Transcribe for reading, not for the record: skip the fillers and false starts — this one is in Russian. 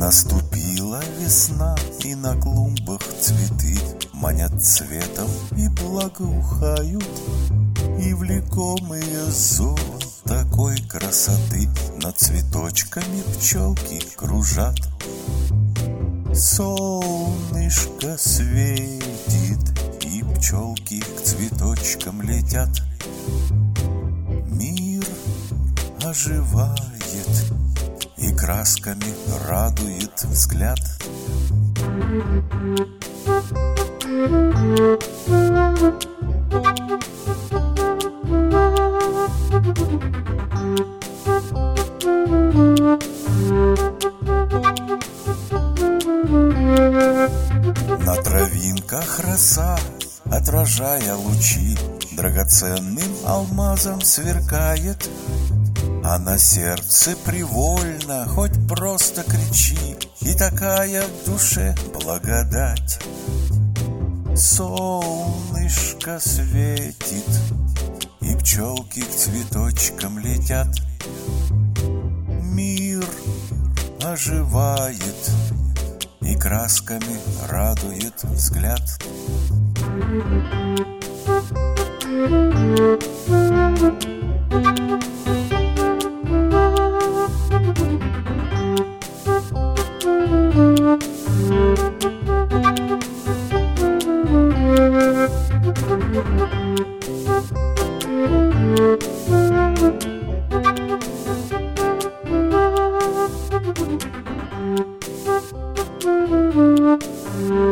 Наступила весна, и на клумбах цветы манят цветом и благоухают, и влекомые зовом такой красоты над цветочками пчелки кружат. Солнышко светит, и пчелки к цветочкам летят. Мир оживает, и красками радует взгляд. На травинках роса, отражая лучи, драгоценным алмазом сверкает. А на сердце привольно, хоть просто кричи, и такая в душе благодать. Солнышко светит, и пчелки к цветочкам летят. Мир оживает, и красками радует взгляд. Thank you.